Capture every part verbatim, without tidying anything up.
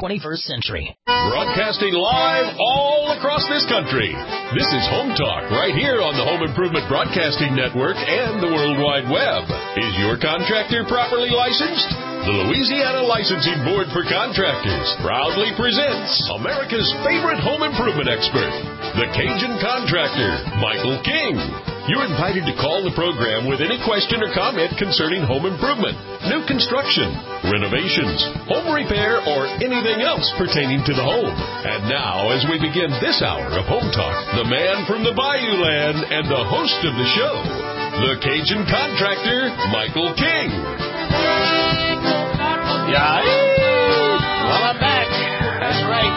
twenty-first century. Broadcasting live all across this country. This is Home Talk right here on the Home Improvement Broadcasting Network and the World Wide Web. Is your contractor properly licensed? The Louisiana Licensing Board for Contractors proudly presents America's favorite home improvement expert, the Cajun Contractor, Michael King. You're invited to call the program with any question or comment concerning home improvement, new construction, renovations, home repair, or anything else pertaining to the home. And now, as we begin this hour of Home Talk, the man from the Bayou Land and the host of the show, the Cajun Contractor, Michael King. Yeah, well, I'm back. That's right.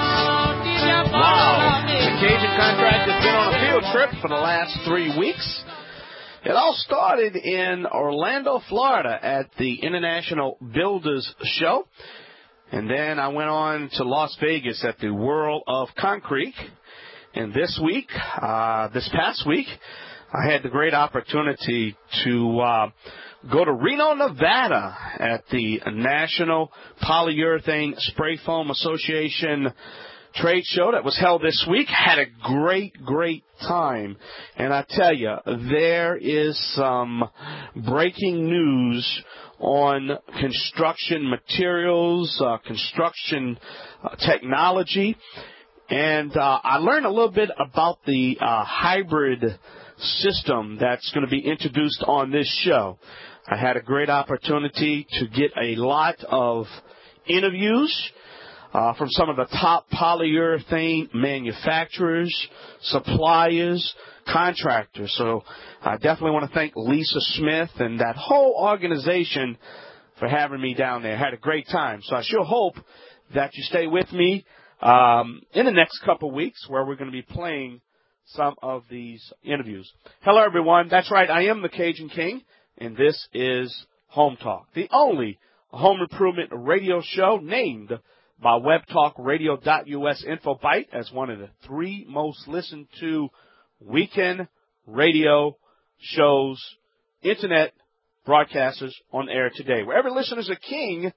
Wow. The Cajun Contractor's been on a field trip for the last three weeks. It all started in Orlando, Florida at the International Builders Show. And then I went on to Las Vegas at the World of Concrete. And this week, uh, this past week, I had the great opportunity to uh, go to Reno, Nevada at the National Polyurethane Spray Foam Association trade show that was held this week. Had a great, great time. And I tell you, there is some breaking news on construction materials, uh, construction uh, technology. And uh, I learned a little bit about the uh, hybrid system that's going to be introduced on this show. I had a great opportunity to get a lot of interviews uh, from some of the top polyurethane manufacturers, suppliers, contractors. So I definitely want to thank Lisa Smith and that whole organization for having me down there. I had a great time. So I sure hope that you stay with me um, in the next couple weeks where we're going to be playing some of these interviews. Hello, everyone. That's right. I am the Cajun King, and this is Home Talk, the only home improvement radio show named by web talk radio dot U S InfoBite as one of the three most listened to weekend radio shows, internet broadcasters on the air today, where every listener is a king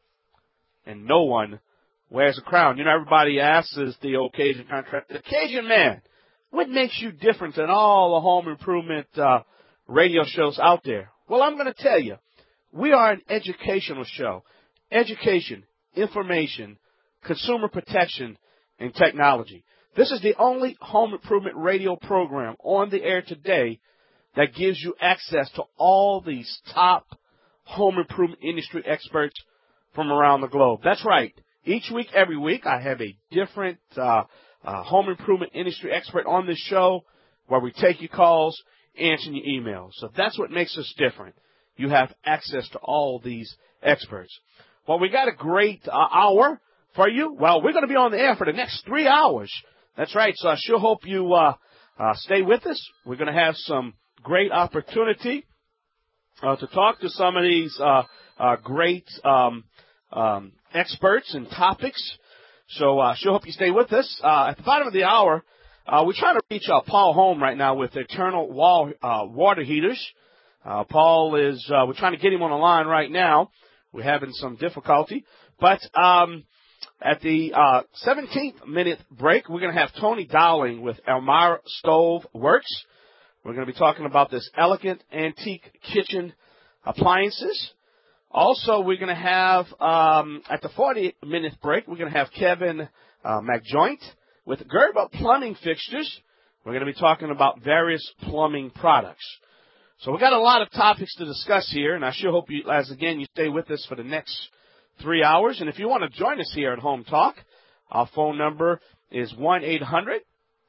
and no one wears a crown. You know, everybody asks us the old Cajun contractor, the Cajun man, what makes you different than all the home improvement uh, radio shows out there? Well, I'm going to tell you, we are an educational show. Education, information, consumer protection, and technology. This is the only home improvement radio program on the air today that gives you access to all these top home improvement industry experts from around the globe. That's right. Each week, every week, I have a different uh, uh, home improvement industry expert on this show where we take your calls, answer your emails. So that's what makes us different. You have access to all these experts. Well, we got a great uh, hour for you. Well, we're going to be on the air for the next three hours. That's right. So I sure hope you uh, uh, stay with us. We're going to have some great opportunity uh, to talk to some of these uh, uh, great um, um, experts and topics. So I uh, sure hope you stay with us. Uh, at the bottom of the hour, uh, we're trying to reach uh, Paul Home right now with Eternal Wall, uh, Water Heaters. Uh, Paul is, uh, we're trying to get him on the line right now. We're having some difficulty. But um, at the uh, seventeenth minute break, we're going to have Tony Dowling with Elmira Stove Works. We're going to be talking about this elegant antique kitchen appliances. Also, we're going to have, um, at the fortieth minute break, we're going to have Kevin uh, McJoint with Gerber Plumbing Fixtures. We're going to be talking about various plumbing products. So we've got a lot of topics to discuss here, and I sure hope you, as again, you stay with us for the next three hours. And if you want to join us here at Home Talk, our phone number is one eight hundred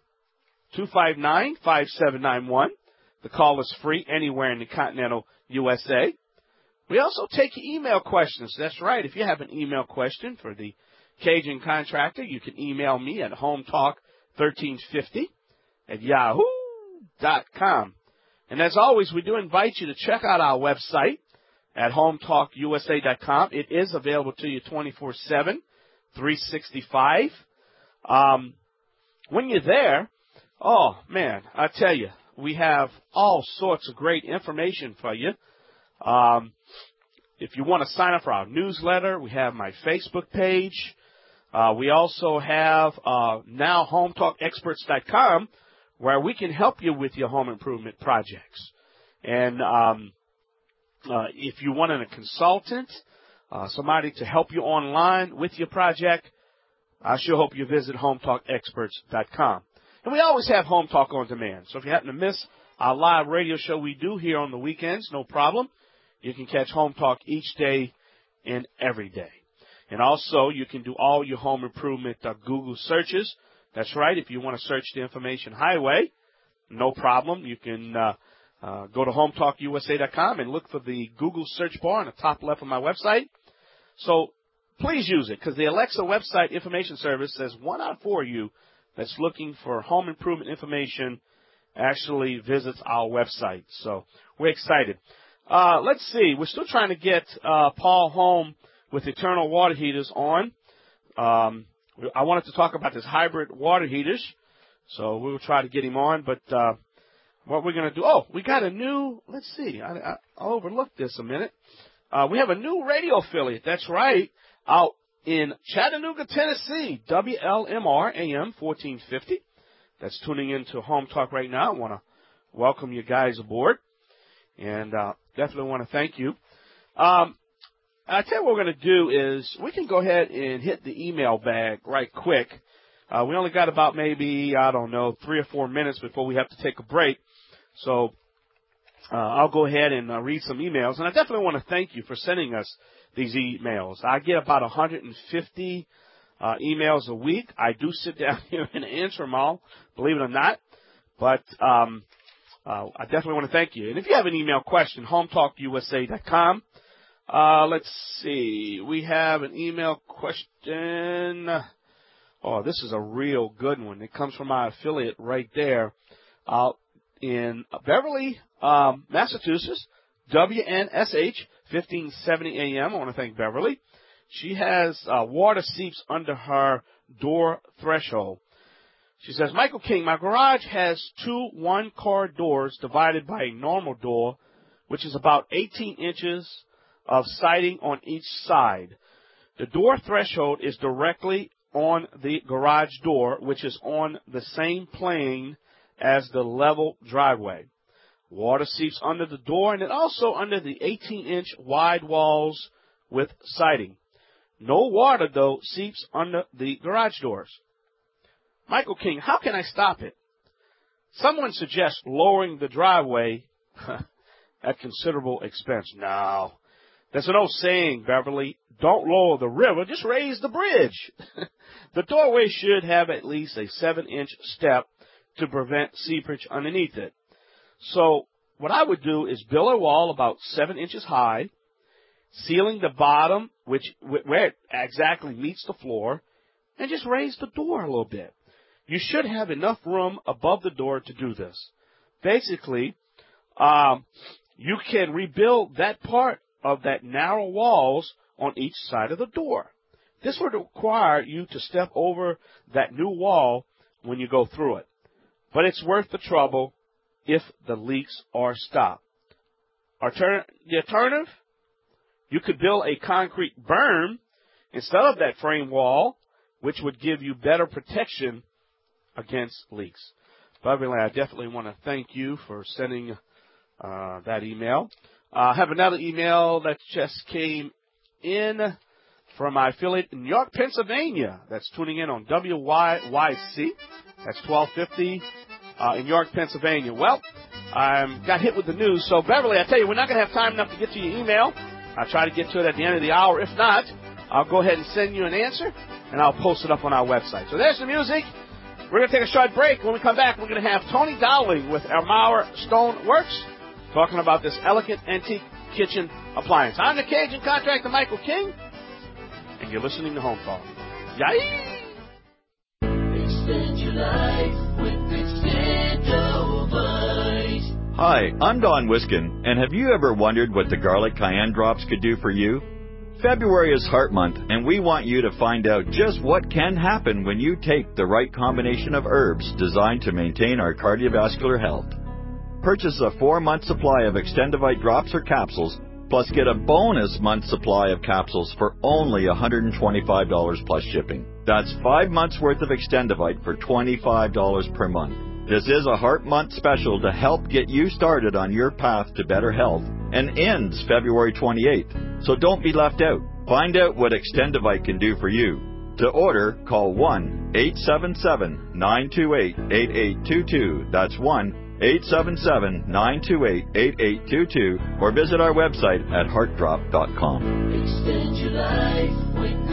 two five nine five seven nine one. The call is free anywhere in the continental U S A. We also take email questions. That's right. If you have an email question for the Cajun Contractor, you can email me at hometalk thirteen fifty at yahoo dot com. And as always, we do invite you to check out our website at home talk U S A dot com. It is available to you twenty-four seven, three sixty-five. Um, when you're there, oh, man, I tell you, we have all sorts of great information for you. Um, if you want to sign up for our newsletter, we have my Facebook page. Uh, we also have uh, now home talk experts dot com, where we can help you with your home improvement projects. And um, uh, if you want a consultant, uh, somebody to help you online with your project, I sure hope you visit home talk experts dot com. And we always have Home Talk on demand. So if you happen to miss our live radio show we do here on the weekends, no problem. You can catch Home Talk each day and every day. And also, you can do all your home improvement uh, Google searches. That's right. If you want to search the information highway, no problem. You can uh, uh, go to home talk U S A dot com and look for the Google search bar on the top left of my website. So please use it, because the Alexa website information service says one out of four of you that's looking for home improvement information actually visits our website. So we're excited. Uh, let's see. We're still trying to get uh, Paul Home with Eternal Water Heaters on. Um, I wanted to talk about this hybrid water heaters, so we'll try to get him on. But uh, what we're going to do, oh, we got a new, let's see, I, I, I overlooked this a minute. Uh, we have a new radio affiliate, that's right, out in Chattanooga, Tennessee, W L M R A M fourteen fifty. That's tuning into Home Talk right now. I want to welcome you guys aboard, and uh, definitely want to thank you. Um, I tell you what we're going to do is we can go ahead and hit the email bag right quick. Uh, we only got about maybe, I don't know, three or four minutes before we have to take a break. So uh, I'll go ahead and uh, read some emails. And I definitely want to thank you for sending us these emails. I get about one hundred fifty uh, emails a week. I do sit down here and answer them all, believe it or not. But um, uh, I definitely want to thank you. And if you have an email question, home talk U S A dot com. Uh, let's see. We have an email question. Oh, this is a real good one. It comes from our affiliate right there out in Beverly, um, Massachusetts, W N S H, fifteen seventy A M. I want to thank Beverly. She has uh, water seeps under her door threshold. She says, Michael King, my garage has two one-car doors divided by a normal door, which is about eighteen inches of siding on each side. The door threshold is directly on the garage door, which is on the same plane as the level driveway. Water seeps under the door and it also under the eighteen inch wide walls with siding. No water, though, seeps under the garage doors. Michael King, how can I stop it? Someone suggests lowering the driveway at considerable expense. No. There's an old saying, Beverly, don't lower the river, just raise the bridge. The doorway should have at least a seven inch step to prevent seepage underneath it. So what I would do is build a wall about seven inches high, sealing the bottom, which where it exactly meets the floor, and just raise the door a little bit. You should have enough room above the door to do this. Basically, um, you can rebuild that part of that narrow walls on each side of the door. This would require you to step over that new wall when you go through it. But it's worth the trouble if the leaks are stopped. Altern- the alternative, you could build a concrete berm instead of that frame wall, which would give you better protection against leaks. Beverly, I definitely want to thank you for sending uh, that email. I uh, have another email that just came in from my affiliate in York, Pennsylvania. That's tuning in on W Y Y C. That's twelve fifty uh, in York, Pennsylvania. Well, I got hit with the news. So, Beverly, I tell you, we're not going to have time enough to get to your email. I'll try to get to it at the end of the hour. If not, I'll go ahead and send you an answer, and I'll post it up on our website. So there's the music. We're going to take a short break. When we come back, we're going to have Tony Dowling with Armour Stone Works talking about this elegant antique kitchen appliance. I'm the Cajun contractor, Michael King, and you're listening to Home Talk. Yay! Extend your life with Extendovite. Hi, I'm Don Wiskin, and have you ever wondered what the garlic cayenne drops could do for you? February is Heart Month, and we want you to find out just what can happen when you take the right combination of herbs designed to maintain our cardiovascular health. Purchase a four-month supply of Extendovite drops or capsules, plus get a bonus month supply of capsules for only one hundred twenty-five dollars plus shipping. That's five months worth of Extendivite for twenty-five dollars per month. This is a Heart Month special to help get you started on your path to better health and ends February twenty-eighth. So don't be left out. Find out what Extendivite can do for you. To order, call one eight seven seven, nine two eight, eight eight two two. That's one eight seven seven, nine two eight, eight eight two two, or visit our website at heart drop dot com. Extend your life with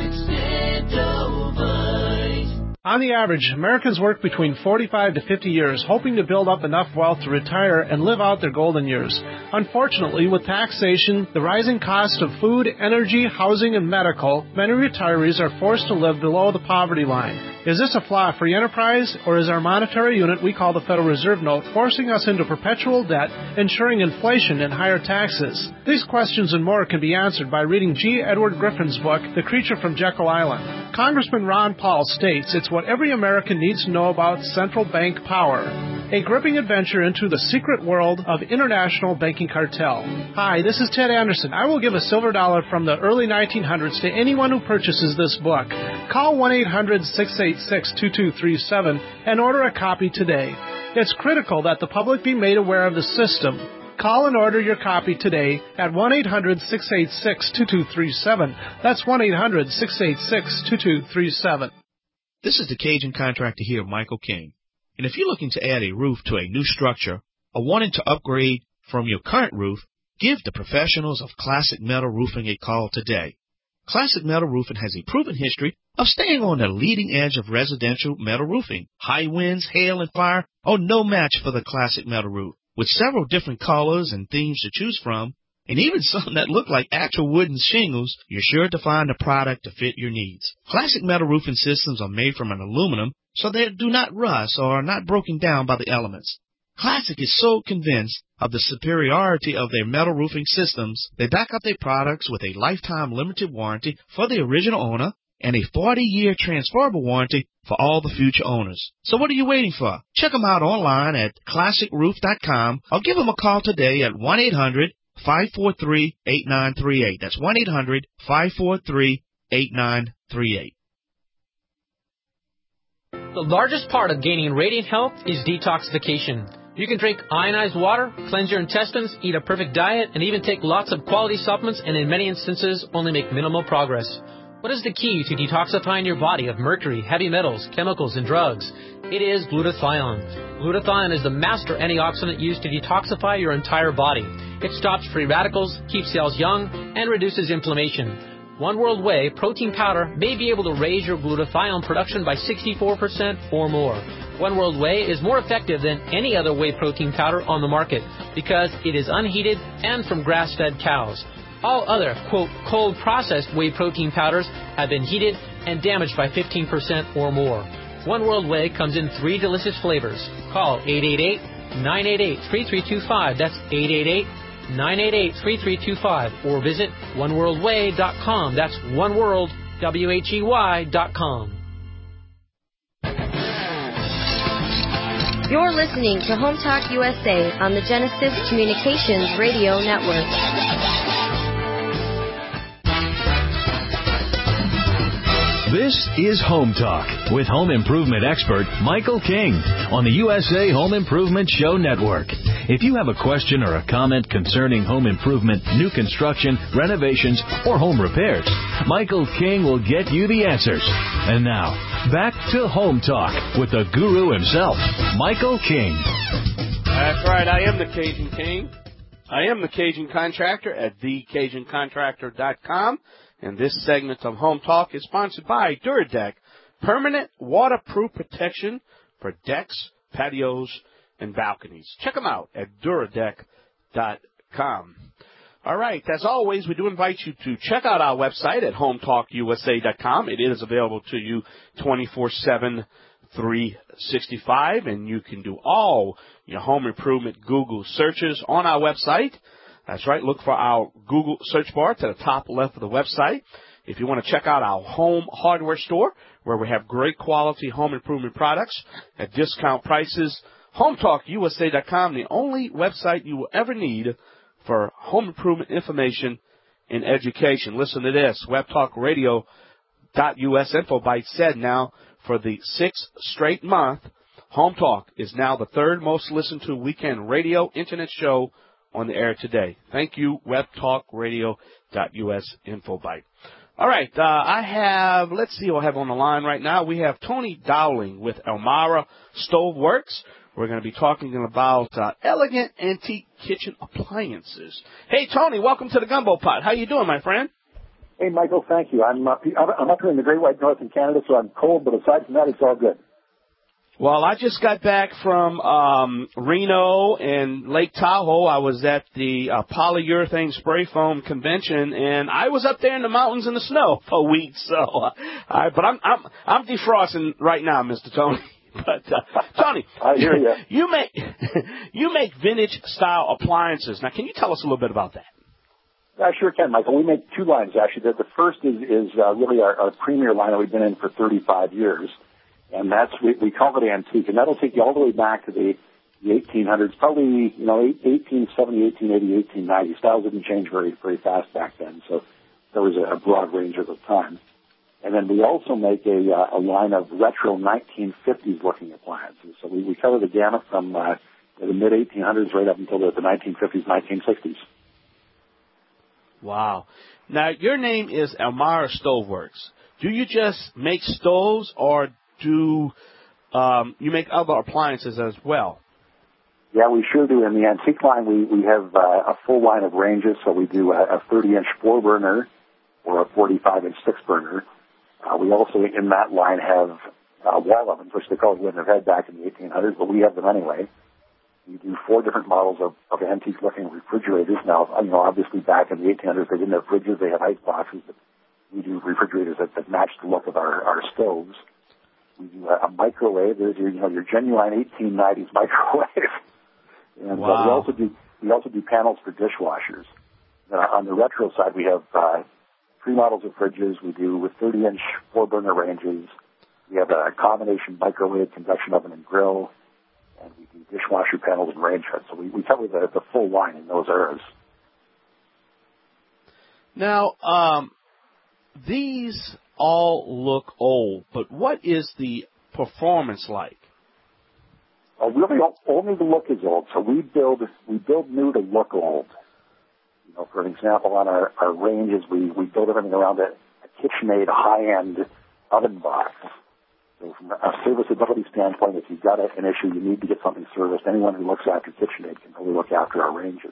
Extendovite. On the average, Americans work between forty-five to fifty years, hoping to build up enough wealth to retire and live out their golden years. Unfortunately, with taxation, the rising cost of food, energy, housing, and medical, many retirees are forced to live below the poverty line. Is this a flaw free enterprise, or is our monetary unit we call the Federal Reserve Note forcing us into perpetual debt, ensuring inflation and higher taxes? These questions and more can be answered by reading G. Edward Griffin's book, The Creature from Jekyll Island. Congressman Ron Paul states it's what every American needs to know about central bank power. A gripping adventure into the secret world of international banking cartel. Hi, this is Ted Anderson. I will give a silver dollar from the early nineteen hundreds to anyone who purchases this book. Call one eight hundred, six eight six, two two three seven and order a copy today. It's critical that the public be made aware of the system. Call and order your copy today at one eight hundred, six eight six, two two three seven. That's one eight hundred, six eight six, two two three seven. This is the Cajun Contractor here, Michael King. And if you're looking to add a roof to a new structure or wanting to upgrade from your current roof, give the professionals of Classic Metal Roofing a call today. Classic Metal Roofing has a proven history of staying on the leading edge of residential metal roofing. High winds, hail, and fire are no match for the Classic Metal Roof. With several different colors and themes to choose from, and even some that look like actual wooden shingles, you're sure to find a product to fit your needs. Classic Metal Roofing systems are made from an aluminum, so they do not rust or are not broken down by the elements. Classic is so convinced of the superiority of their metal roofing systems, they back up their products with a lifetime limited warranty for the original owner and a forty-year transferable warranty for all the future owners. So what are you waiting for? Check them out online at classic roof dot com or give them a call today at one eight hundred, five four three, eight nine three eight. That's one eight hundred, five four three, eight nine three eight. The largest part of gaining radiant health is detoxification. You can drink ionized water, cleanse your intestines, eat a perfect diet, and even take lots of quality supplements and in many instances only make minimal progress. What is the key to detoxifying your body of mercury, heavy metals, chemicals, and drugs? It is glutathione. Glutathione is the master antioxidant used to detoxify your entire body. It stops free radicals, keeps cells young, and reduces inflammation. One World Whey protein powder may be able to raise your glutathione production by sixty-four percent or more. One World Whey is more effective than any other whey protein powder on the market because it is unheated and from grass-fed cows. All other, quote, cold-processed whey protein powders have been heated and damaged by fifteen percent or more. One World Whey comes in three delicious flavors. Call eight eight eight, nine eight eight, three three two five. That's eight eight eight, nine eight eight, three three two five. Or visit one world whey dot com. That's one world, W H E Y dot com. You're listening to Home Talk U S A on the Genesis Communications Radio Network. This is Home Talk with home improvement expert Michael King on the U S A Home Improvement Show Network. If you have a question or a comment concerning home improvement, new construction, renovations, or home repairs, Michael King will get you the answers. And now, back to Home Talk with the guru himself, Michael King. That's right. I am the Cajun King. I am the Cajun Contractor at the cajun contractor dot com. And this segment of Home Talk is sponsored by DuraDeck, permanent waterproof protection for decks, patios, and balconies. Check them out at duradeck dot com. All right, as always, we do invite you to check out our website at home talk U S A dot com. It is available to you twenty-four seven, three sixty-five, and you can do all your home improvement Google searches on our website. That's right. Look for our Google search bar to the top left of the website. If you want to check out our home hardware store, where we have great quality home improvement products at discount prices, home talk U S A dot com, the only website you will ever need for home improvement information and education. Listen to this, web talk radio U S InfoByte said now for the sixth straight month, Home Talk is now the third most listened to weekend radio internet show on the air today. Thank you, web talk radio dot U S InfoByte. All right, uh, I have, let's see what I have on the line right now. We have Tony Dowling with Elmira Stove Works. We're going to be talking about uh, elegant antique kitchen appliances. Hey, Tony, welcome to the Gumbo Pot. How you doing, my friend? Hey, Michael, thank you. I'm up, I'm up here in the Great White North in Canada, so I'm cold, but aside from that, it's all good. Well, I just got back from um, Reno and Lake Tahoe. I was at the uh, polyurethane spray foam convention, and I was up there in the mountains in the snow for a week. So, uh, I, but I'm I'm I'm defrosting right now, Mister Tony. But uh, Tony, I hear you. You make you make vintage style appliances. Now, can you tell us a little bit about that? I sure can, Michael. We make two lines actually. The, the first is is uh, really our, our premier line that we've been in for thirty-five years. And that's, we, we call it antique, and that'll take you all the way back to the, the eighteen hundreds, probably, you know, eighteen seventy, eighteen eighty, eighteen ninety. Styles didn't change very, very fast back then, so there was a, a broad range at the time. And then we also make a, uh, a line of retro nineteen fifties looking appliances. So we, we cover the gamut from uh, the mid eighteen hundreds right up until the, the nineteen fifties, nineteen sixties. Wow. Now, your name is Elmira Stoveworks. Do you just make stoves, or do um, you make other appliances as well? Yeah, we sure do. In the antique line, we, we have uh, a full line of ranges. So we do a thirty-inch four-burner or a forty-five-inch six-burner. Uh, we also, in that line, have uh, wall ovens, which they probably wouldn't have had back in the eighteen hundreds, but we have them anyway. We do four different models of, of antique-looking refrigerators. Now, you know, obviously back in the eighteen hundreds, they didn't have fridges. They had ice boxes, but we do refrigerators that, that match the look of our, our stoves. We do a, a microwave. There's your, you know, your genuine eighteen nineties microwave. And wow. uh, we also do we also do panels for dishwashers. Uh, on the retro side, we have uh, three models of fridges. We do with thirty-inch four-burner ranges. We have a combination microwave, convection oven, and grill. And we do dishwasher panels and range hoods. So we, we cover the, the full line in those eras. Now, um, these all look old, but what is the performance like? Uh, really, only the look is old. So we build we build new to look old. You know, for an example, on our, our ranges, we, we build everything around a, a KitchenAid high-end oven box. So from a serviceability standpoint, if you've got a, an issue, you need to get something serviced. Anyone who looks after KitchenAid can really look after our ranges.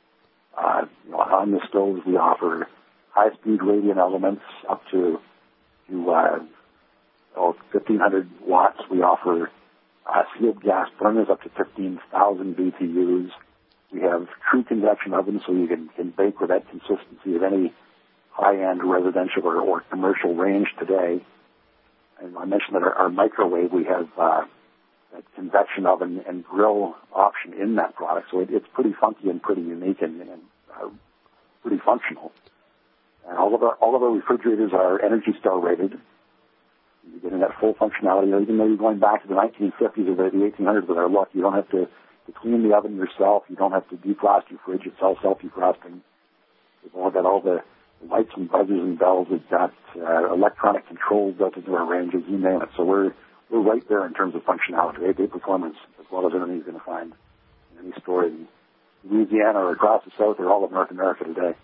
Uh, you know, on the stoves, we offer high-speed radiant elements up to to uh, oh, fifteen hundred watts. We offer uh, sealed gas burners up to fifteen thousand B T Us. We have true convection ovens, so you can, can bake with that consistency of any high-end residential or, or commercial range today. And I mentioned that our, our microwave, we have uh, that convection oven and grill option in that product, so it, it's pretty funky and pretty unique and, and uh, pretty functional. And all of our all of our refrigerators are Energy Star rated. You're getting that full functionality. Even though you're going back to the nineteen fifties or the eighteen hundreds with our look, you don't have to, to clean the oven yourself. You don't have to defrost your fridge. It's all self-defrosting. We've all got all the lights and buzzers and bells. We've got uh, electronic controls built into our ranges. You name it. So we're we're right there in terms of functionality, eight-day performance, as well as anything you're going to find in any store in Louisiana or across the South or all of North America today.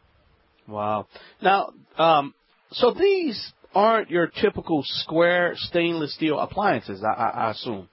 Wow. Now, um, so these aren't your typical square stainless steel appliances, I, I, I assume.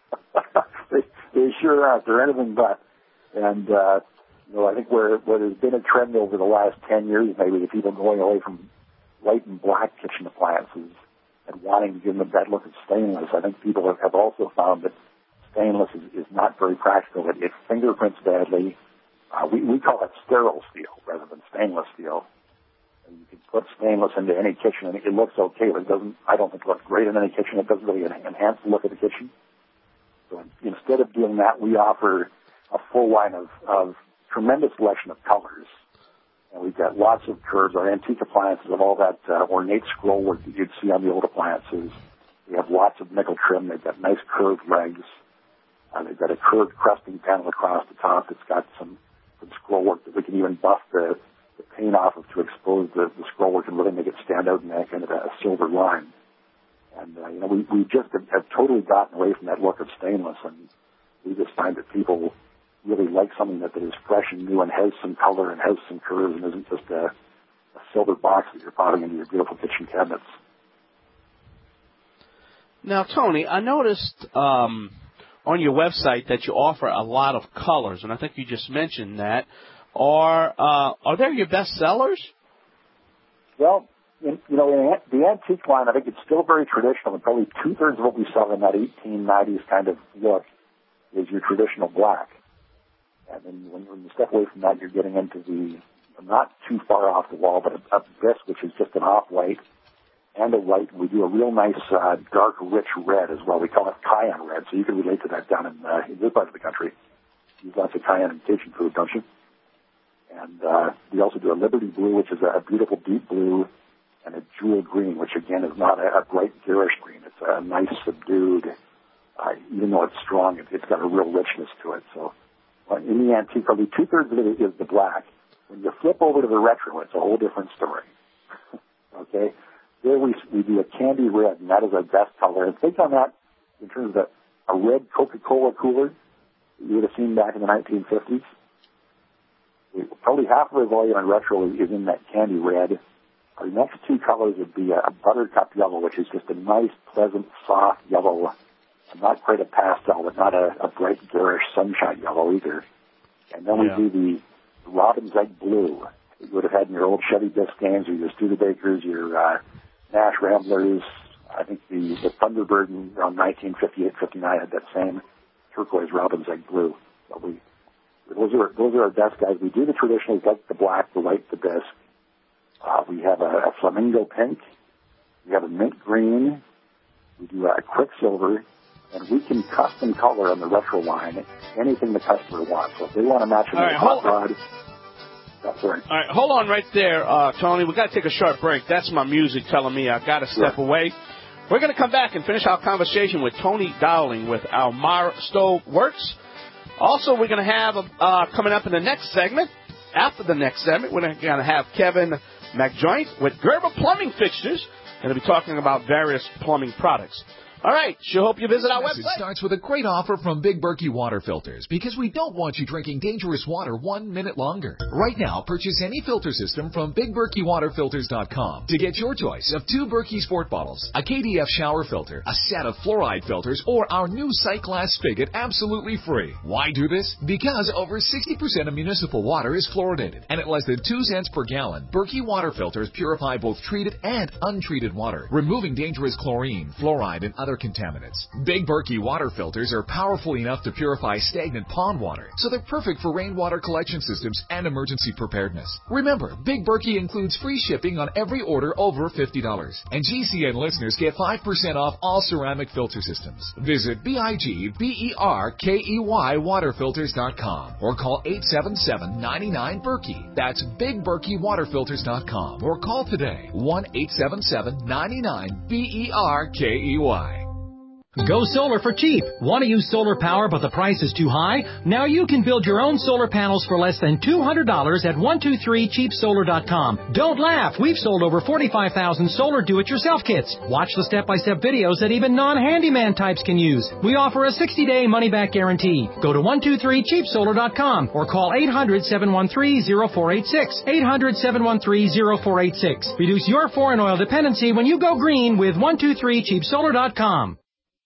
they, they sure aren't. They're anything but. And, uh, you know, I think where, where there's been a trend over the last ten years, maybe, the people going away from white and black kitchen appliances and wanting to give them that look of stainless. I think people have, have also found that stainless is, is not very practical. It, it fingerprints badly. Uh, we, we call it sterile steel rather than stainless steel. And you can put stainless into any kitchen, and it looks okay, but it doesn't. I don't think it looks great in any kitchen. It doesn't really enhance the look of the kitchen. So instead of doing that, we offer a full line of, of tremendous selection of colors. And we've got lots of curves. Our antique appliances have all that uh, ornate scroll work that you'd see on the old appliances. We have lots of nickel trim. They've got nice curved legs. Uh, they've got a curved crusting panel across the top that's got some, some scroll work that we can even buff the, the paint off of to expose the, the scroll work and really make it stand out in that kind of a, a silver line. And, uh, you know, we, we just have, have totally gotten away from that look of stainless, and we just find that people really like something that, that is fresh and new and has some color and has some curves and isn't just a, a silver box that you're potting into your beautiful kitchen cabinets. Now, Tony, I noticed um, on your website that you offer a lot of colors, and I think you just mentioned that. Are uh, are they your best sellers? Well, in, you know, in the antique line, I think it's still very traditional, and probably two-thirds of what we sell in that eighteen nineties kind of look is your traditional black. And then when, when you step away from that, you're getting into the, not too far off the wall, but a, a this, which is just an off-white and a white. We do a real nice, uh, dark, rich red as well. We call it cayenne red, so you can relate to that down in, uh, in this part of the country. You use lots of cayenne in Cajun food, don't you? And uh, we also do a Liberty blue, which is a beautiful deep blue, and a jewel green, which again is not a, a bright garish green. It's a nice, subdued, uh, even though it's strong, it, it's got a real richness to it. So uh, in the antique, probably two-thirds of it is the black. When you flip over to the retro, it's a whole different story. Okay? There we, we do a candy red, and that is our best color. And think on that in terms of a, a red Coca-Cola cooler that you would have seen back in the nineteen fifties. We, probably half of our volume in retro is in that candy red. Our next two colors would be a, a buttercup yellow, which is just a nice, pleasant, soft yellow. Not quite a pastel, but not a, a bright, garish sunshine yellow either. And then yeah. we do the Robin's Egg blue that you would have had in your old Chevy Biscaynes or your Studebakers, your uh, Nash Ramblers. I think the, the Thunderbird in around nineteen fifty-eight fifty-nine had that same turquoise Robin's Egg blue. So we, those are those are our best guys. We do the traditionals like the black, the white, the bisque. Uh, we have a, a flamingo pink. We have a mint green. We do a quicksilver. And we can custom color on the retro line anything the customer wants. So if they want to match it with a hot rod, that's right. All right, hold on right there, uh, Tony. We've got to take a short break. That's my music telling me I've got to step yeah. away. We're going to come back and finish our conversation with Tony Dowling with Almara Stove Works. Also, we're going to have, uh, coming up in the next segment, after the next segment, we're going to have Kevin McJoint with Gerber Plumbing Fixtures. And he'll be talking about various plumbing products. All right, sure hope you visit our website. It starts with a great offer from Big Berkey Water Filters, because we don't want you drinking dangerous water one minute longer. Right now, purchase any filter system from Big Berkey Water Filters dot com to get your choice of two Berkey Sport bottles, a K D F shower filter, a set of fluoride filters, or our new sight glass spigot absolutely free. Why do this? Because over sixty percent of municipal water is fluoridated, and at less than two cents per gallon, Berkey Water Filters purify both treated and untreated water, removing dangerous chlorine, fluoride, and other contaminants. Big Berkey water filters are powerful enough to purify stagnant pond water, so they're perfect for rainwater collection systems and emergency preparedness. Remember, Big Berkey includes free shipping on every order over fifty dollars, and G C N listeners get five percent off all ceramic filter systems. Visit B I G B E R K E Y water filters dot com or call eight seven seven, nine nine, Berkey. That's Big Berkey water filters dot com or call today one eight seven seven, nine nine, B E R K E Y. Go solar for cheap. Want to use solar power but the price is too high? Now you can build your own solar panels for less than two hundred dollars at one two three cheap solar dot com. Don't laugh. We've sold over forty-five thousand solar do-it-yourself kits. Watch the step-by-step videos that even non-handyman types can use. We offer a sixty-day money-back guarantee. Go to one two three cheap solar dot com or call eight hundred, seven one three, zero four eight six. eight hundred, seven one three, zero four eight six. Reduce your foreign oil dependency when you go green with one two three cheap solar dot com.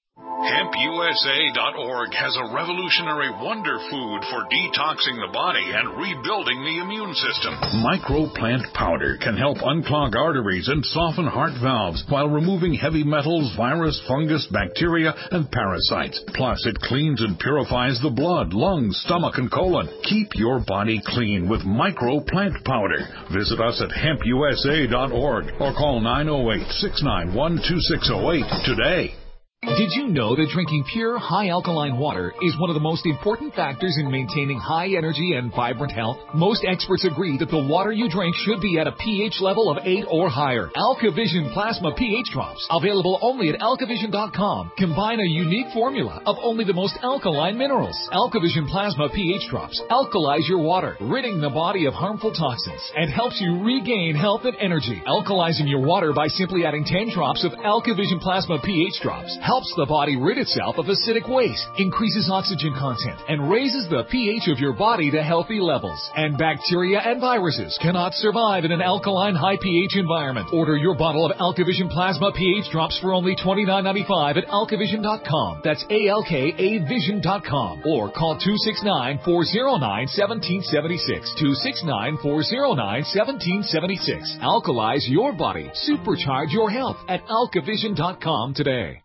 Hemp U S A dot org has a revolutionary wonder food for detoxing the body and rebuilding the immune system. Microplant powder can help unclog arteries and soften heart valves while removing heavy metals, virus, fungus, bacteria, and parasites. Plus, it cleans and purifies the blood, lungs, stomach, and colon. Keep your body clean with Microplant powder. Visit us at Hemp U S A dot org or call nine oh eight, six nine one, two six oh eight today. Did you know that drinking pure, high-alkaline water is one of the most important factors in maintaining high energy and vibrant health? Most experts agree that the water you drink should be at a pH level of eight or higher. AlkaVision Plasma pH Drops, available only at alkavision dot com, combine a unique formula of only the most alkaline minerals. AlkaVision Plasma pH Drops alkalize your water, ridding the body of harmful toxins, and helps you regain health and energy. Alkalizing your water by simply adding ten drops of AlkaVision Plasma pH Drops helps the body rid itself of acidic waste, increases oxygen content, and raises the pH of your body to healthy levels. And bacteria and viruses cannot survive in an alkaline high pH environment. Order your bottle of AlkaVision Plasma pH Drops for only twenty-nine ninety-five at alkavision dot com. That's A L K A vision dot com. Or call two six nine, four zero nine, one seven seven six. two six nine, four zero nine, one seven seven six. Alkalize your body. Supercharge your health at alkavision dot com today.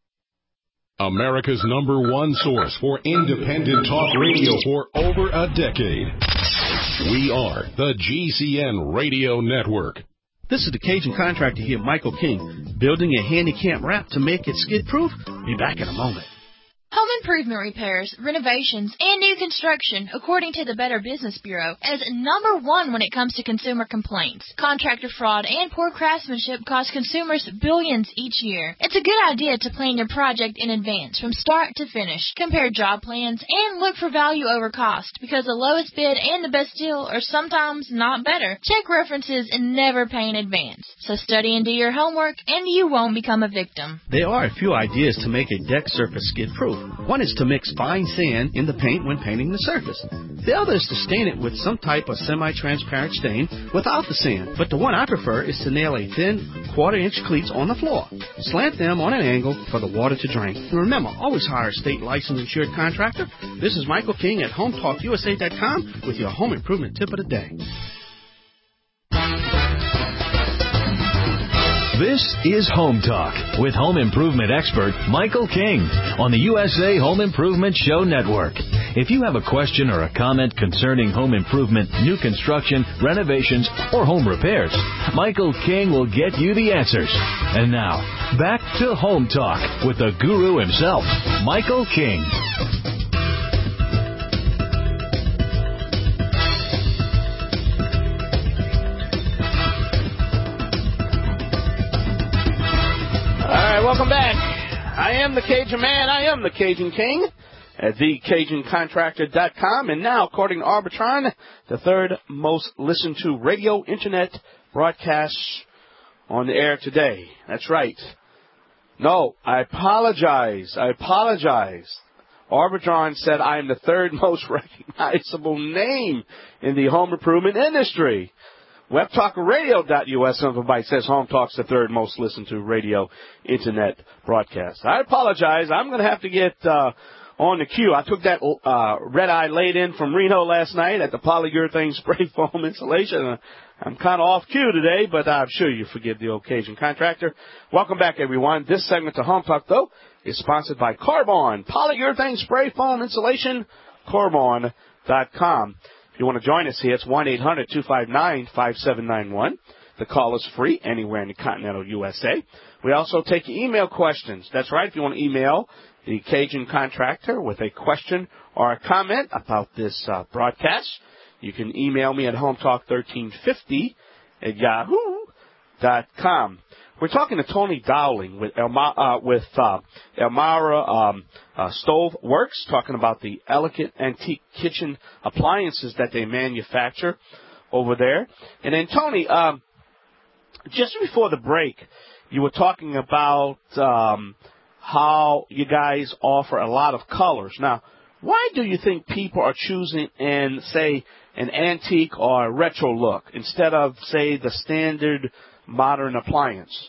America's number one source for independent talk radio for over a decade. We are the G C N Radio Network. This is the Cajun Contractor here, Michael King, building a handicap ramp to make it skid-proof. Be back in a moment. Home improvement repairs, renovations, and new construction, according to the Better Business Bureau, is number one when it comes to consumer complaints. Contractor fraud and poor craftsmanship cost consumers billions each year. It's a good idea to plan your project in advance, from start to finish. Compare job plans and look for value over cost, because the lowest bid and the best deal are sometimes not better. Check references and never pay in advance. So study and do your homework, and you won't become a victim. There are a few ideas to make a deck surface skid-proof. One is to mix fine sand in the paint when painting the surface. The other is to stain it with some type of semi-transparent stain without the sand. But the one I prefer is to nail a thin quarter-inch cleats on the floor. Slant them on an angle for the water to drain. And remember, always hire a state licensed insured contractor. This is Michael King at home talk U S A dot com with your home improvement tip of the day. This is Home Talk with home improvement expert Michael King on the U S A Home Improvement Show Network. If you have a question or a comment concerning home improvement, new construction, renovations, or home repairs, Michael King will get you the answers. And now, back to Home Talk with the guru himself, Michael King. Welcome back. I am the Cajun Man. I am the Cajun King at the cajun contractor dot com. And now, according to Arbitron, the third most listened to radio internet broadcast on the air today. That's right. No, I apologize. I apologize. Arbitron said I am the third most recognizable name in the home improvement industry. web talk radio dot U S Simplified says Home Talk's the third most listened to radio internet broadcast. I apologize. I'm going to have to get uh, on the queue. I took that uh, red-eye laid in from Reno last night at the polyurethane spray foam insulation. I'm kind of off cue today, but I'm sure you forgive the occasion, contractor. Welcome back, everyone. This segment of Home Talk, though, is sponsored by Carbon, polyurethane spray foam insulation, carbon dot com. If you want to join us here, it's one eight hundred two five nine five seven nine one. The call is free anywhere in the continental U S A. We also take email questions. That's right. If you want to email the Cajun Contractor with a question or a comment about this uh, broadcast, you can email me at hometalk thirteen fifty at yahoo dot com. We're talking to Tony Dowling with Elma, uh, with uh, Elmira um, uh, Stove Works, talking about the elegant antique kitchen appliances that they manufacture over there. And then, Tony, um, just before the break, you were talking about um, how you guys offer a lot of colors. Now, why do you think people are choosing, and say, an antique or a retro look instead of, say, the standard modern appliance?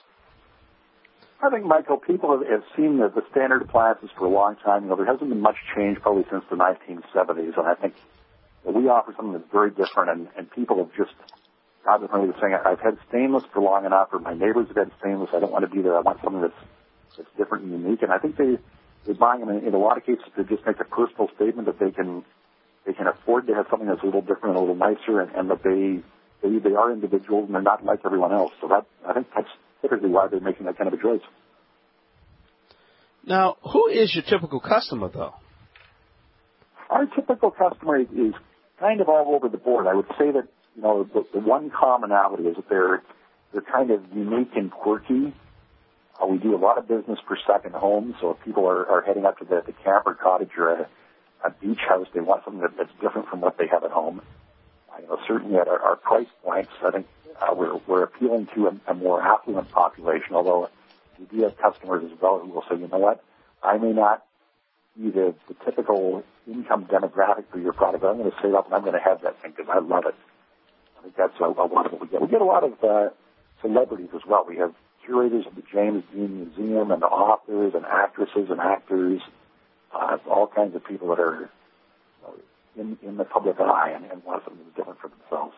I think, Michael, people have, have seen the, the standard appliances for a long time. You know, there hasn't been much change probably since the nineteen seventies, and I think that we offer something that's very different, and, and people have just gotten to the saying, I've had stainless for long enough, or my neighbors have had stainless, I don't want to be there, I want something that's, that's different and unique, and I think they, they're buying them in, in a lot of cases to just make a personal statement that they can they can afford to have something that's a little different and a little nicer, and, and that they, they they are individuals and they're not like everyone else. So that, I think that's typically why they're making that kind of a choice. Now, who is your typical customer, though? Our typical customer is kind of all over the board. I would say that, you know, the, the one commonality is that they're they're kind of unique and quirky. Uh, we do a lot of business for second homes, so if people are, are heading up to the, the camper cottage or a, a beach house, they want something that, that's different from what they have at home. Uh, you know, certainly at our, our price points, I think uh, we're, we're appealing to a, a more affluent population, although we do have customers as well who will say, you know what, I may not be the, the typical income demographic for your product, but I'm going to save up and I'm going to have that thing because I love it. I think that's a, a lot of what we get. We get a lot of uh, celebrities as well. We have curators of the James Dean Museum and authors and actresses and actors, uh, all kinds of people that are you know, in, in the public eye and, and want something that's different for themselves.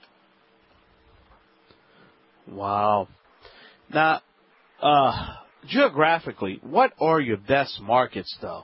Wow. Now, uh, geographically, what are your best markets, though?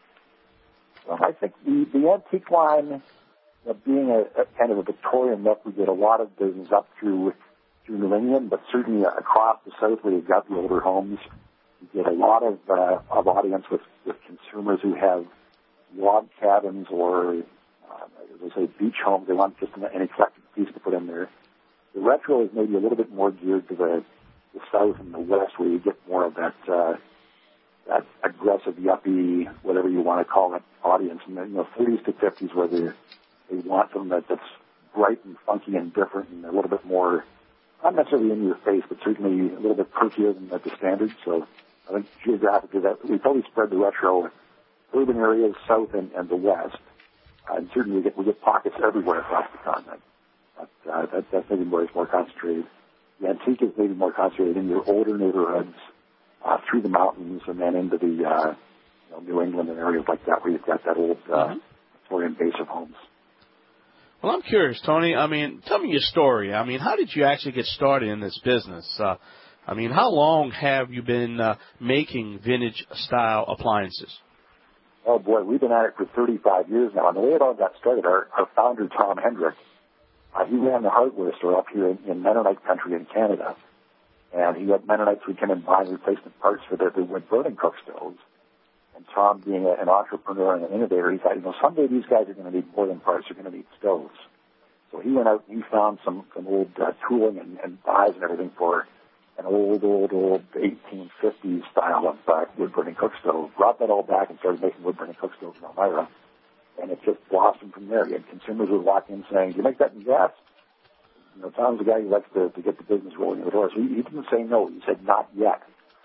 Well, I think the, the antique line, uh, being a, a kind of a Victorian look, we get a lot of business up through through New England, but certainly across the South where you've got the older homes, you get a lot of, uh, of audience with, with consumers who have log cabins or, uh, as I say, beach homes. They want just an, an eclectic piece to put in there. The retro is maybe a little bit more geared to the, the South and the West where you get more of that, uh, that aggressive, yuppie, whatever you want to call it, audience. And, you know, forties to fifties where they, they want something that, that's bright and funky and different and a little bit more, not necessarily in your face, but certainly a little bit perkier than the standard. So I think geographically that we probably spread the retro urban areas, south and, and the west. Uh, and certainly we get, we get pockets everywhere across the continent. But uh, that, that's maybe where it's more concentrated. The antique is maybe more concentrated in your older neighborhoods, uh, through the mountains, and then into the uh, you know, New England and areas like that where you've got that old uh, mm-hmm. Victorian base of homes. Well, I'm curious, Tony. I mean, tell me your story. I mean, how did you actually get started in this business? Uh, I mean, how long have you been uh, making vintage-style appliances? Oh, boy, we've been at it for thirty-five years now. And the way it all got started, our, our founder, Tom Hendrick, uh, he ran the hardware store up here in, in Mennonite country in Canada. And he had Mennonites who came in buying replacement parts for their, their wood-burning cook stoves. And Tom, being a, an entrepreneur and an innovator, he thought, you know, someday these guys are going to need more than parts. They're going to need stoves. So he went out and he found some, some old uh, tooling and, and dies and everything for an old, old, old eighteen fifties style of uh, wood-burning cook stove. Brought that all back and started making wood-burning cook stoves in Elmira. And it just blossomed from there. You had consumers who would walk in saying, do you make that in gas? You know, Tom's the guy who likes to, to get the business rolling in the door. So he, he didn't say no. He said, not yet.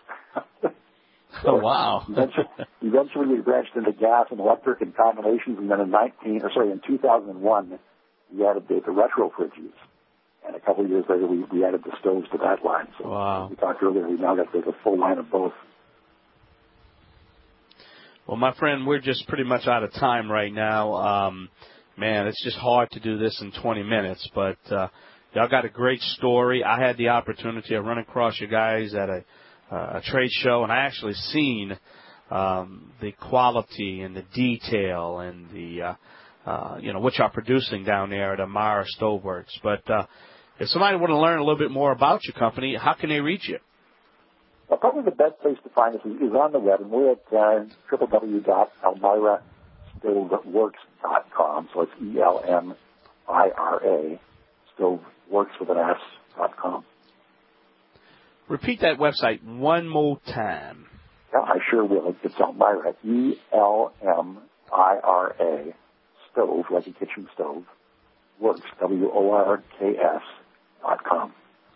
Oh, wow. eventually, eventually we branched into gas and electric and combinations, and then in nineteen, or sorry, in two thousand one, we added the, the retro fridges. And a couple of years later, we, we added the stoves to that line. So wow. we talked earlier, we've now got the, the full line of both. Well, my friend, we're just pretty much out of time right now. Um, man, it's just hard to do this in twenty minutes, but uh, y'all got a great story. I had the opportunity of running across you guys at a Uh, a trade show, and I actually seen um, the quality and the detail and the, uh, uh, you know, what you're producing down there at Elmira Stoveworks. But uh, if somebody want to learn a little bit more about your company, how can they reach you? Well, probably the best place to find us is on the web, and we're at uh, w w w dot elmira stoveworks dot com, so it's E L M I R A, Stoveworks with an S, dot com. Repeat that website one more time. Yeah, I sure will. It's Elmira, E L M I R A, stove, like a kitchen stove, works, W O R K S, dot com.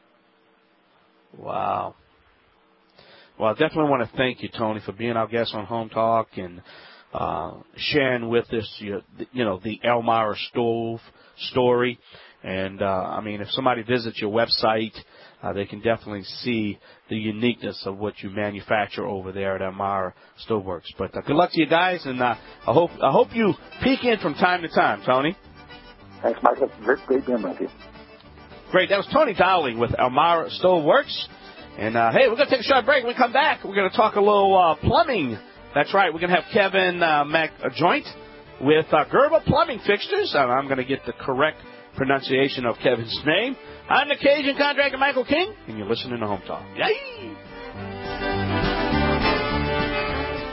Wow. Well, I definitely want to thank you, Tony, for being our guest on Home Talk and uh, sharing with us, your, you know, the Elmira stove story. And, uh, I mean, if somebody visits your website, uh, they can definitely see the uniqueness of what you manufacture over there at Elmira Stoveworks. But uh, good luck to you guys, and uh, I hope I hope you peek in from time to time, Tony. Thanks, Michael. Great, great being with you. Great. That was Tony Dowling with Elmira Stoveworks. And, uh, hey, we're going to take a short break. When we come back, we're going to talk a little uh, plumbing. That's right. We're going to have Kevin uh, McJoint with uh, Gerber Plumbing Fixtures. And I'm going to get the correct pronunciation of Kevin's name. I'm the Cajun contractor Michael King, and you're listening to Home Talk. Yay!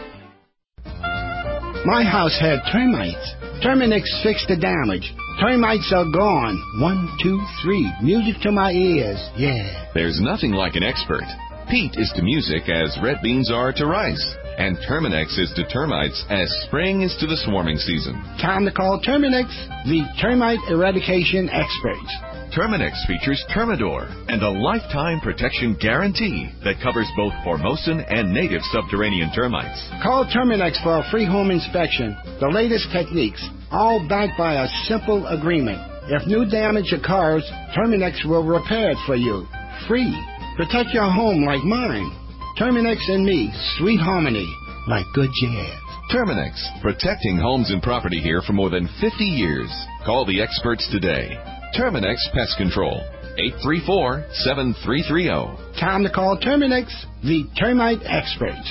My house had termites. Terminix fixed the damage. Termites are gone. One, two, three. Music to my ears. Yeah. There's nothing like an expert. Peat is to music as red beans are to rice. And Terminix is to termites as spring is to the swarming season. Time to call Terminix, the termite eradication experts. Terminix features Termidor and a lifetime protection guarantee that covers both Formosan and native subterranean termites. Call Terminix for a free home inspection. The latest techniques, all backed by a simple agreement. If new damage occurs, Terminix will repair it for you. Free. Protect your home like mine. Terminix and me, sweet harmony, like good jazz. Terminix, protecting homes and property here for more than fifty years. Call the experts today. Terminix Pest Control, eight three four, seven three three zero. Time to call Terminix, the termite experts.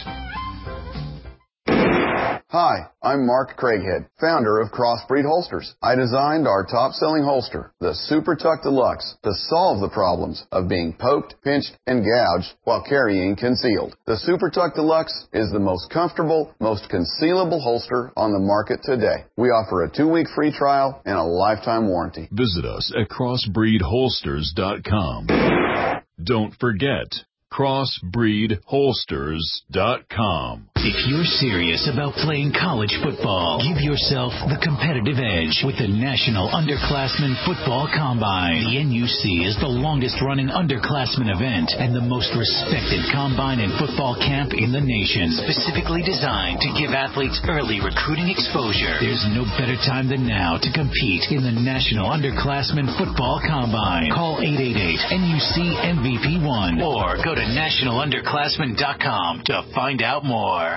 Hi, I'm Mark Craighead, founder of Crossbreed Holsters. I designed our top-selling holster, the Super Tuck Deluxe, to solve the problems of being poked, pinched, and gouged while carrying concealed. The Super Tuck Deluxe is the most comfortable, most concealable holster on the market today. We offer a two-week free trial and a lifetime warranty. Visit us at crossbreed holsters dot com. Don't forget, crossbreed holsters dot com. If you're serious about playing college football, give yourself the competitive edge with the National Underclassmen Football Combine. The N U C is the longest-running underclassmen event and the most respected combine and football camp in the nation, specifically designed to give athletes early recruiting exposure. There's no better time than now to compete in the National Underclassmen Football Combine. Call eight eight eight N U C M V P one or go to national underclassmen dot com to find out more.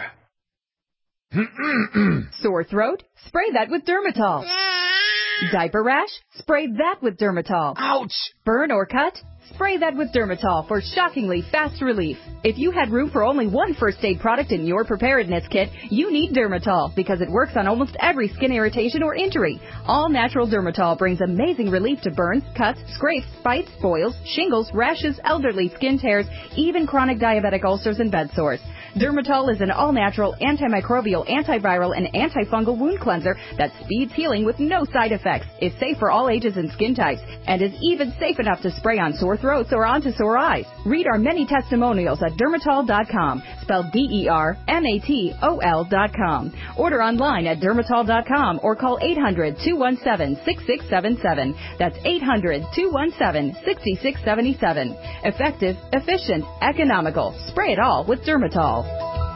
Sore throat? Spray that with Dermatol. Diaper rash? Spray that with Dermatol. Ouch! Burn or cut? Spray that with Dermatol for shockingly fast relief. If you had room for only one first aid product in your preparedness kit, you need Dermatol because it works on almost every skin irritation or injury. All natural Dermatol brings amazing relief to burns, cuts, scrapes, bites, boils, shingles, rashes, elderly skin tears, even chronic diabetic ulcers and bed sores. Dermatol is an all-natural, antimicrobial, antiviral, and antifungal wound cleanser that speeds healing with no side effects, is safe for all ages and skin types, and is even safe enough to spray on sore throats or onto sore eyes. Read our many testimonials at dermatol dot com, spelled D E R M A T O L dot com. Order online at dermatol dot com or call eight hundred, two one seven, six six seven seven. That's eight hundred, two one seven, six six seven seven. Effective, efficient, economical. Spray it all with Dermatol.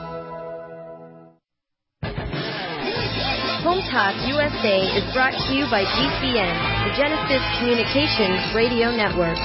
Home Talk U S A is brought to you by G C N, the Genesis Communications Radio Network.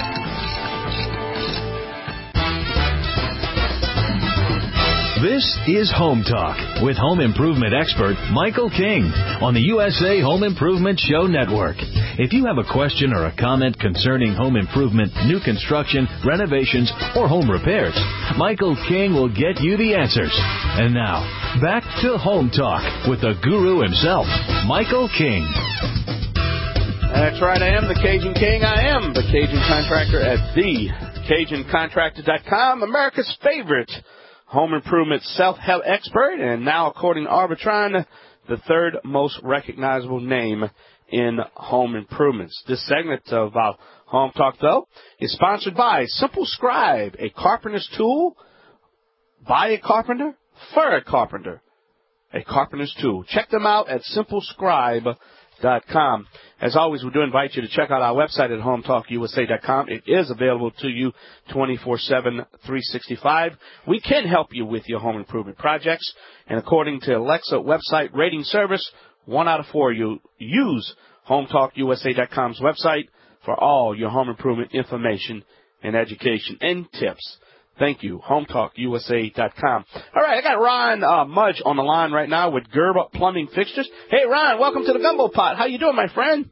This is Home Talk with home improvement expert Michael King on the U S A Home Improvement Show Network. If you have a question or a comment concerning home improvement, new construction, renovations, or home repairs, Michael King will get you the answers. And now, back to Home Talk with the guru himself, Michael King. That's right, I am the Cajun King. I am the Cajun Contractor at the Cajun Contractor dot com, America's favorite home improvement self-help expert, and now, according to Arbitron, the third most recognizable name in home improvements. This segment of uh, Home Talk, though, is sponsored by Simple Scribe, a carpenter's tool by a carpenter for a carpenter. A carpenter's tool. Check them out at simple scribe dot com. As always, we do invite you to check out our website at home talk U S A dot com. It is available to you twenty-four seven, three sixty-five. We can help you with your home improvement projects. And according to Alexa website rating service, one out of four you use home talk U S A dot com's website for all your home improvement information and education and tips. Thank you, home talk U S A dot com. All right, I got Ron uh, Mudge on the line right now with Gerber Plumbing Fixtures. Hey, Ron, welcome to the Gumbo Pot. How you doing, my friend?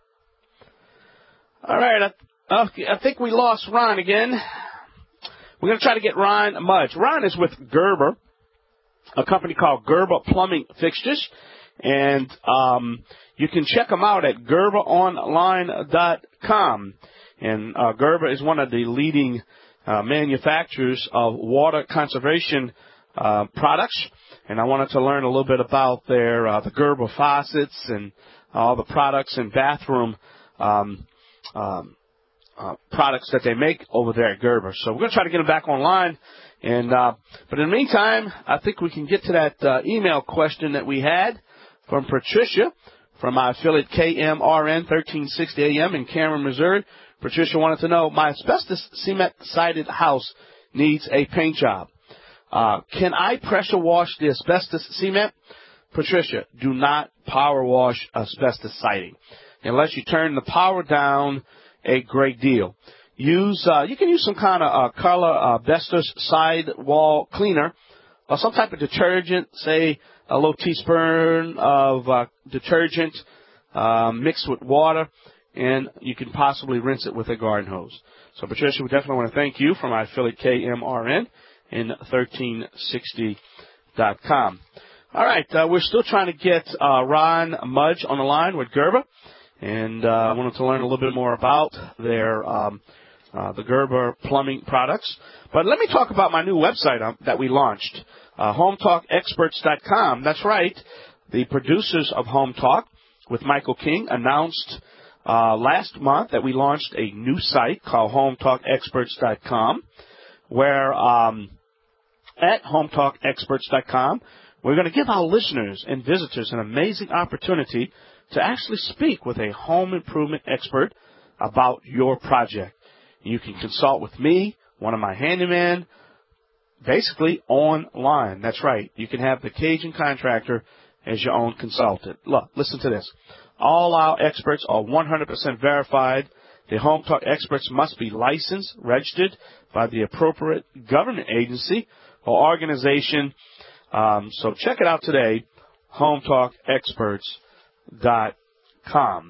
All right, I, uh, I think we lost Ron again. We're going to try to get Ron Mudge. Ron is with Gerber, a company called Gerber Plumbing Fixtures, and um, you can check them out at gerber online dot com. And uh, Gerber is one of the leading Uh, manufacturers of water conservation uh, products, and I wanted to learn a little bit about their uh, the Gerber faucets and all the products and bathroom um, um, uh, products that they make over there at Gerber. So we're going to try to get them back online. And uh, but in the meantime, I think we can get to that uh, email question that we had from Patricia from my affiliate K M R N thirteen sixty A M in Cameron, Missouri. Patricia wanted to know, my asbestos cement-sided house needs a paint job. Uh, can I pressure wash the asbestos cement? Patricia, do not power wash asbestos siding unless you turn the power down a great deal. Use uh, you can use some kind of uh, color asbestos sidewall cleaner or some type of detergent, say a little teaspoon of uh, detergent uh, mixed with water, and you can possibly rinse it with a garden hose. So, Patricia, we definitely want to thank you from my affiliate K M R N in thirteen sixty dot com. All right, uh, we're still trying to get uh, Ron Mudge on the line with Gerber, and uh, I wanted to learn a little bit more about their um, uh, the Gerber plumbing products. But let me talk about my new website um, that we launched, uh, home talk experts dot com. That's right, the producers of Home Talk with Michael King announced Uh, last month that we launched a new site called home talk experts dot com, where um, at home talk experts dot com, we're going to give our listeners and visitors an amazing opportunity to actually speak with a home improvement expert about your project. You can consult with me, one of my handymen, basically online. That's right. You can have the Cajun Contractor as your own consultant. Look, listen to this. All our experts are one hundred percent verified. The Home Talk experts must be licensed, registered by the appropriate government agency or organization. Um, so check it out today, home talk experts dot com.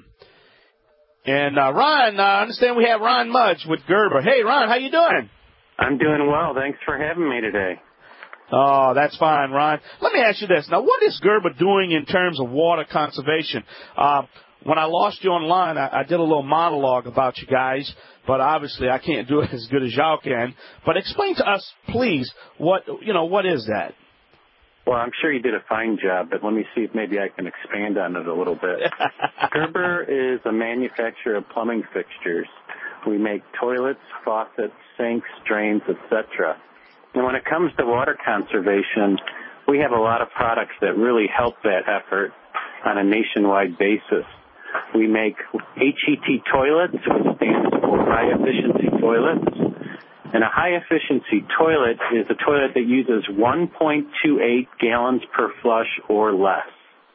And uh, Ron, I understand we have Ron Mudge with Gerber. Hey, Ron, how you doing? I'm doing well. Thanks for having me today. Oh, that's fine, Ron. Let me ask you this. Now, what is Gerber doing in terms of water conservation? Uh, when I lost you online, I, I did a little monologue about you guys, but obviously I can't do it as good as y'all can. But explain to us, please, what you know. What is that? Well, I'm sure you did a fine job, but let me see if maybe I can expand on it a little bit. Gerber is a manufacturer of plumbing fixtures. We make toilets, faucets, sinks, drains, et cetera. And when it comes to water conservation, we have a lot of products that really help that effort on a nationwide basis. We make H E T toilets, which stands for high efficiency toilets. And a high efficiency toilet is a toilet that uses one point two eight gallons per flush or less.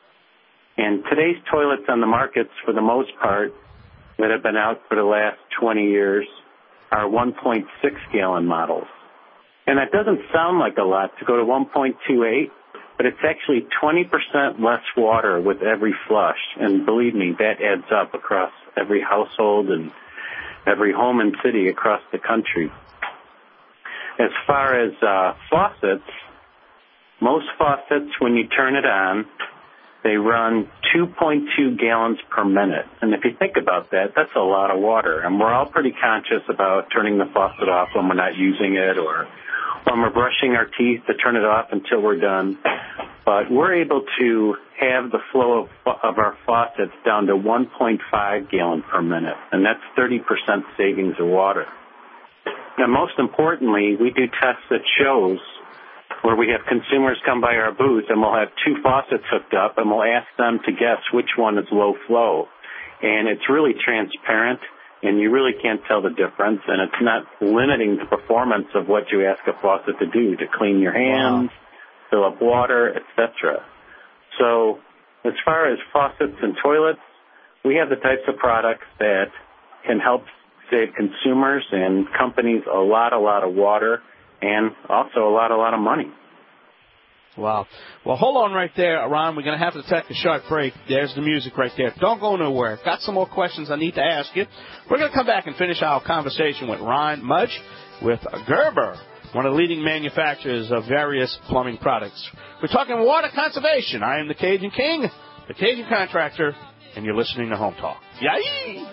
And today's toilets on the markets, for the most part, that have been out for the last twenty years are one point six gallon models. And that doesn't sound like a lot to go to one point two eight, but it's actually twenty percent less water with every flush. And believe me, that adds up across every household and every home and city across the country. As far as uh, faucets, most faucets, when you turn it on, they run two point two gallons per minute. And if you think about that, that's a lot of water. And we're all pretty conscious about turning the faucet off when we're not using it, or when we're brushing our teeth to turn it off until we're done. But we're able to have the flow of, of our faucets down to one point five gallons per minute. And that's thirty percent savings of water. And most importantly, we do tests that shows where we have consumers come by our booth and we'll have two faucets hooked up and we'll ask them to guess which one is low flow. And it's really transparent and you really can't tell the difference, and it's not limiting the performance of what you ask a faucet to do, to clean your hands, wow. fill up water, et cetera. So as far as faucets and toilets, we have the types of products that can help save consumers and companies a lot, a lot of water, and also a lot, a lot of money. Wow. Well, hold on right there, Ron. We're going to have to take a short break. There's the music right there. Don't go nowhere. Got some more questions I need to ask you. We're going to come back and finish our conversation with Ron Mudge with Gerber, one of the leading manufacturers of various plumbing products. We're talking water conservation. I am the Cajun King, the Cajun Contractor, and you're listening to Home Talk. Yay!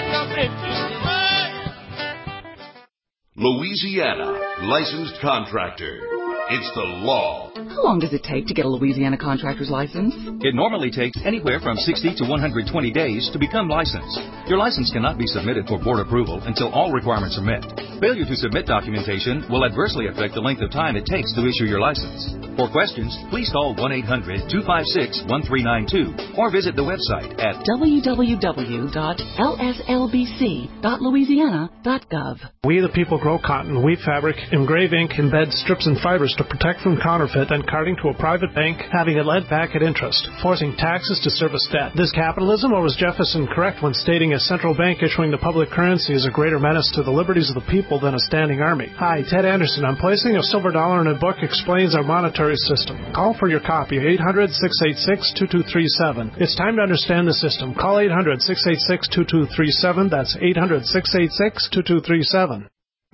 Louisiana licensed contractor. It's the law. How long does it take to get a Louisiana contractor's license? It normally takes anywhere from sixty to one hundred twenty days to become licensed. Your license cannot be submitted for board approval until all requirements are met. Failure to submit documentation will adversely affect the length of time it takes to issue your license. For questions, please call one eight hundred two five six one three nine two or visit the website at w w w dot l s l b c dot louisiana dot gov. We the people grow cotton, weave fabric, engrave ink, embed strips and fibers to protect from counterfeit and carting to a private bank having it lent back at interest, forcing taxes to service debt. This capitalism, or was Jefferson correct when stating a central bank issuing the public currency is a greater menace to the liberties of the people than a standing army? Hi, Ted Anderson. I'm placing a silver dollar in a book explains our monetary system. Call for your copy, eight hundred six eight six two two three seven. It's time to understand the system. Call eight hundred six eight six two two three seven. That's eight hundred six eight six two two three seven.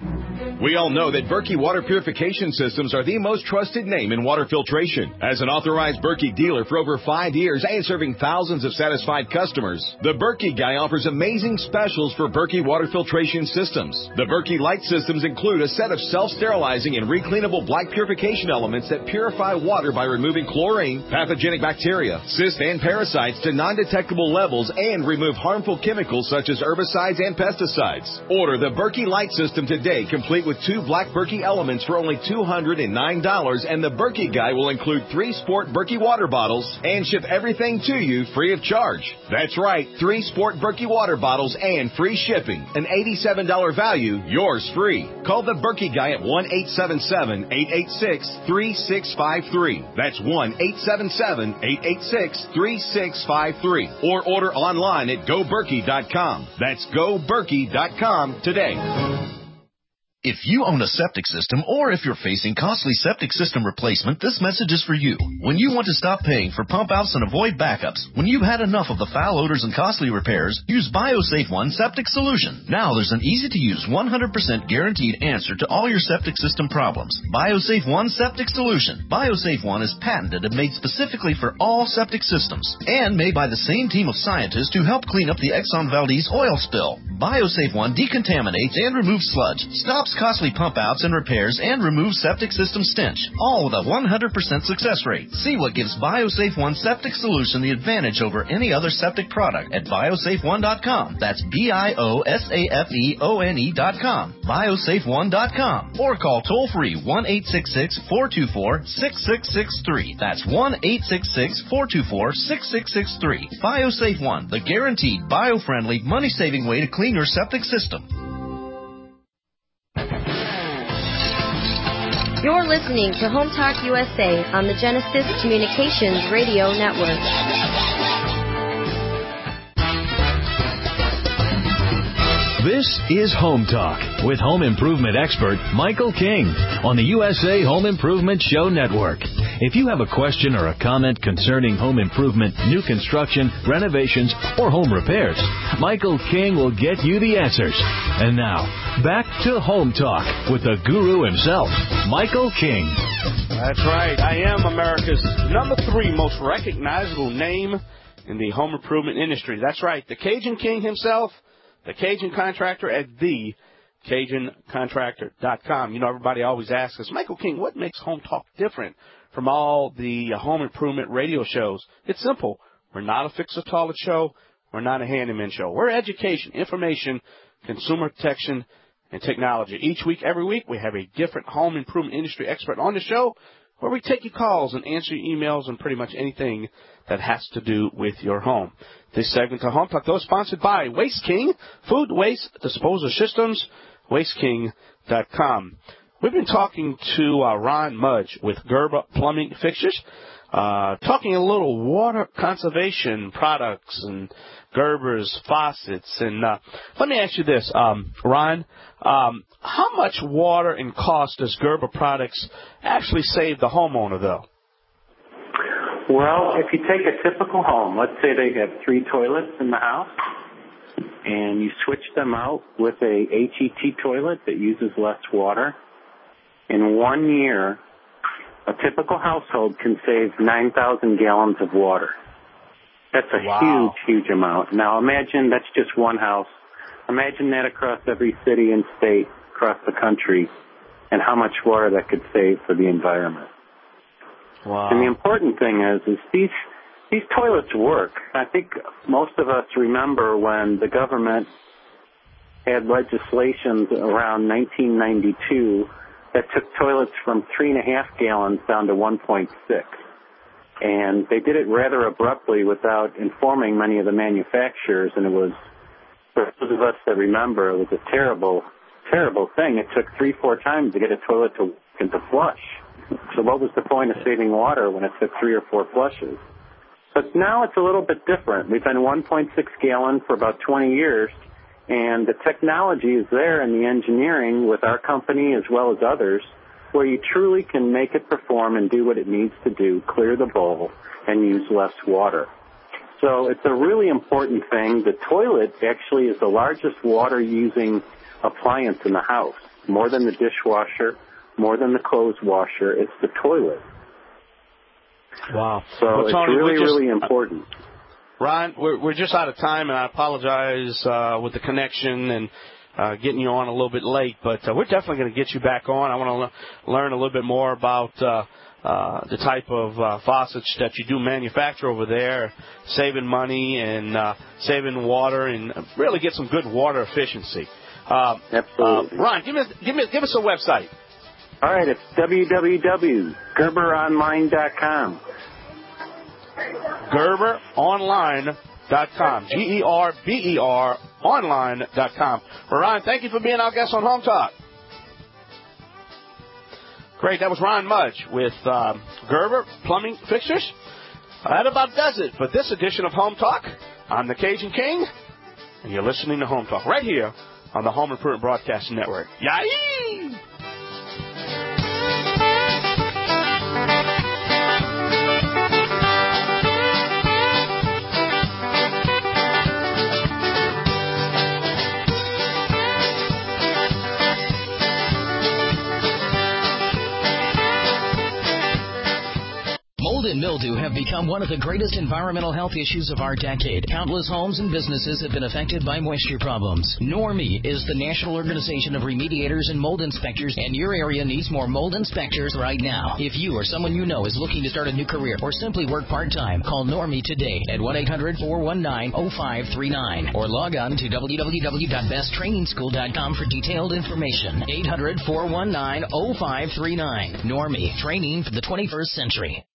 We all know that Berkey water purification systems are the most trusted name in water filtration. As an authorized Berkey dealer for over five years and serving thousands of satisfied customers, the Berkey Guy offers amazing specials for Berkey water filtration systems. The Berkey Light systems include a set of self-sterilizing and recleanable black purification elements that purify water by removing chlorine, pathogenic bacteria, cysts, and parasites to non-detectable levels and remove harmful chemicals such as herbicides and pesticides. Order the Berkey Light system today, complete with two black Berkey elements for only two hundred nine dollars, and the Berkey Guy will include three Sport Berkey water bottles and ship everything to you free of charge. That's right, three Sport Berkey water bottles and free shipping. An eighty-seven dollars value, yours free. Call the Berkey Guy at one eight seven seven eight eight six three six five three. That's one eight seven seven eight eight six three six five three. Or order online at go berkey dot com. That's go berkey dot com today. If you own a septic system or if you're facing costly septic system replacement, this message is for you. When you want to stop paying for pump outs and avoid backups, when you've had enough of the foul odors and costly repairs, use BioSafe One Septic Solution. Now there's an easy-to-use one hundred percent guaranteed answer to all your septic system problems. BioSafe One Septic Solution. BioSafe One is patented and made specifically for all septic systems and made by the same team of scientists who helped clean up the Exxon Valdez oil spill. BioSafe One decontaminates and removes sludge, stops costly pump outs and repairs, and removes septic system stench, all with a one hundred percent success rate. See what gives BioSafe One Septic Solution the advantage over any other septic product at biosafe one dot com. That's B I O S A F E O N E dot com. biosafe one dot com. Or call toll-free one eight six six four two four six six six three. That's one eight six six four two four six six six three. BioSafe One, the guaranteed bio-friendly, money-saving way to clean your septic system. You're listening to Home Talk U S A on the Genesis Communications Radio Network. This is Home Talk with home improvement expert Michael King on the U S A Home Improvement Show Network. If you have a question or a comment concerning home improvement, new construction, renovations, or home repairs, Michael King will get you the answers. And now, back to Home Talk with the guru himself, Michael King. That's right. I am America's number three most recognizable name in the home improvement industry. That's right. The Cajun King himself, the Cajun Contractor at the Cajun Contractor dot com. You know, everybody always asks us, Michael King, what makes Home Talk different from all the home improvement radio shows? It's simple. We're not a fix-a-toilet show. We're not a handyman show. We're education, information, consumer protection, and technology. Each week, every week, we have a different home improvement industry expert on the show where we take your calls and answer your emails and pretty much anything that has to do with your home. This segment of Home Talk, though, is sponsored by Waste King, Food Waste Disposal Systems, waste king dot com. We've been talking to uh, Ron Mudge with Gerber Plumbing Fixtures, uh, talking a little water conservation products and Gerber's faucets. And uh, let me ask you this, um, Ron, um, how much water and cost does Gerber products actually save the homeowner, though? Well, if you take a typical home, let's say they have three toilets in the house, and you switch them out with a H E T toilet that uses less water, in one year, a typical household can save nine thousand gallons of water. That's a wow. huge, huge amount. Now imagine that's just one house. Imagine that across every city and state across the country, and how much water that could save for the environment. Wow. And the important thing is, is these these toilets work. I think most of us remember when the government had legislation around nineteen ninety-two that took toilets from three and a half gallons down to one point six. And they did it rather abruptly without informing many of the manufacturers, and it was, for those of us that remember, it was a terrible, terrible thing. It took three, four times to get a toilet to work and to flush. So what was the point of saving water when it took three or four flushes? But now it's a little bit different. We've been one point six gallon for about twenty years, and the technology is there in the engineering with our company as well as others, where you truly can make it perform and do what it needs to do, clear the bowl, and use less water. So it's a really important thing. The toilet actually is the largest water-using appliance in the house, more than the dishwasher, more than the clothes washer. It's the toilet. Wow. So well, it's Tony, really, just, really important. Ron, we're, we're just out of time, and I apologize uh, with the connection and uh, getting you on a little bit late, but uh, we're definitely going to get you back on. I want to le- learn a little bit more about uh, uh, the type of uh, faucets that you do manufacture over there, saving money and uh, saving water, and really get some good water efficiency. Uh, Absolutely. Uh, Ron, give me, give me, give us a website. All right, it's w w w dot gerber online dot com. gerber online dot com. G E R B E R online dot com. Ron, thank you for being our guest on Home Talk. Great. That was Ron Mudge with um, Gerber Plumbing Fixtures. That about does it for this edition of Home Talk. I'm the Cajun King, and you're listening to Home Talk right here on the Home Improvement Broadcasting Network. Yay! Mold and mildew have become one of the greatest environmental health issues of our decade. Countless homes and businesses have been affected by moisture problems. NORMI is the National Organization of Remediators and Mold Inspectors, and your area needs more mold inspectors right now. If you or someone you know is looking to start a new career or simply work part-time, call NORMI today at one eight hundred four one nine oh five three nine or log on to w w w dot best training school dot com for detailed information. eight hundred four one nine oh five three nine. NORMI, training for the twenty-first century.